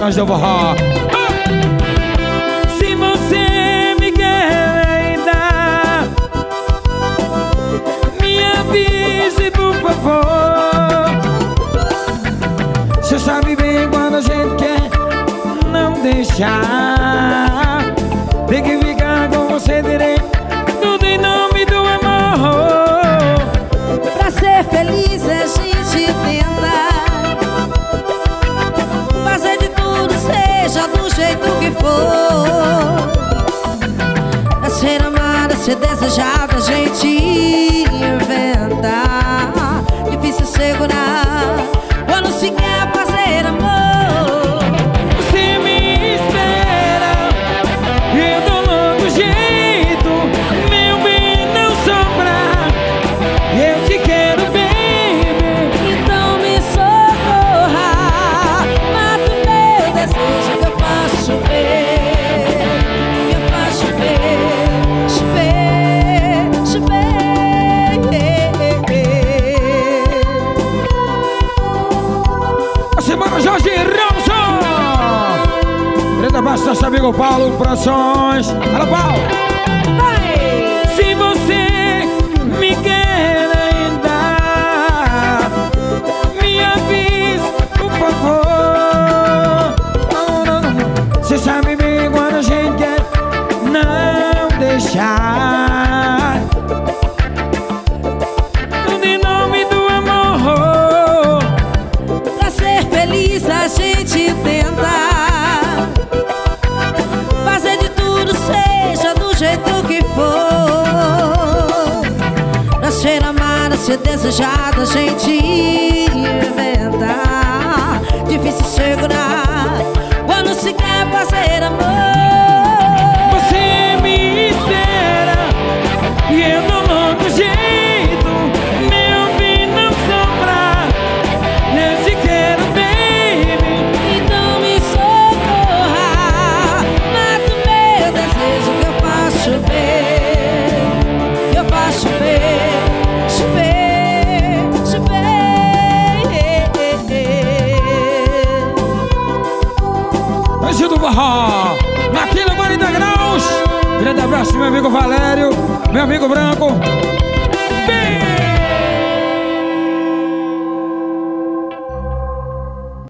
Sensações do forró. Se você me quer ainda, me avise por favor. Você sabe bem quando a gente quer não deixar. Tem que ficar com você direito, tudo em nome do amor. Pra ser feliz a gente tenta fazer de tudo, seja do jeito que for. Pra ser amada, ser desejada, a gente inventa. Difícil segurar quando se quer fazer amor. Você me espera, eu dou logo jeito, meu bem, não sopra. Eu te quero, baby, Então me socorra, mata o meu desejo que eu faço chover, que eu faço chover, chover, chover. a semana Jorge Ramson. Grande abraço, nosso amigo Paulo Produções. Alô, Paulo. Se você me quer ainda, me avise, por favor. Você sabe bem quando a gente quer não deixar. Tudo em nome do amor. Pra ser feliz a gente tenta fazer de tudo, seja do jeito que for. Pra ser amada, ser desejada, a gente inventa. Difícil segurar quando se quer fazer amor. Você me espera e eu dou logo jeito, meu bem, não sopra. Eu te quero, baby, Então me socorra, mata o meu desejo que eu faço chover, que eu faço chover, chover, chover. Anjo do forró, Maquila 40 graus. Grande abraço, meu amigo Valério, meu amigo Branco. Bem,